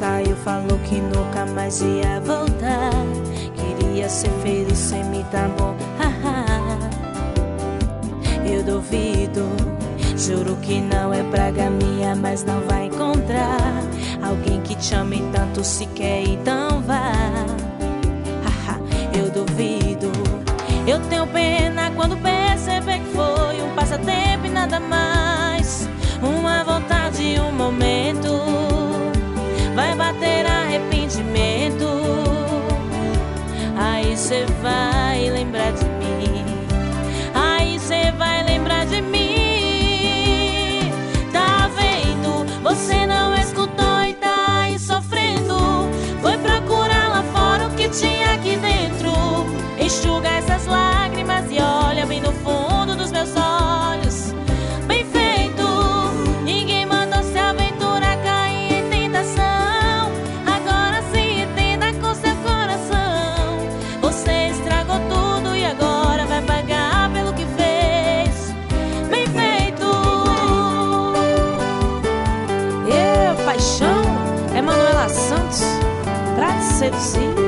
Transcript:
saiu, falou que nunca mais ia voltar. Queria ser feliz sem me dar amor, eu duvido. Juro que não é praga minha, mas não vai encontrar alguém que te ame tanto se quer, então vá. Eu duvido. Eu tenho pena quando perceber que foi um passatempo e nada mais, uma vontade, um momento. Vai bater arrependimento, aí cê vai lembrar de mim. Aí cê vai lembrar de mim. Tá vendo? Você não escutou e tá aí sofrendo. Foi procurar lá fora o que tinha aqui dentro. Enxuga essas lágrimas e olha bem no fundo dos meus olhos. Bem feito. Ninguém mandou se aventurar, cair em tentação. Agora se entenda com seu coração. Você estragou tudo e agora vai pagar pelo que fez. Bem feito. Paixão, Emanuela Santos, pra te seduzir.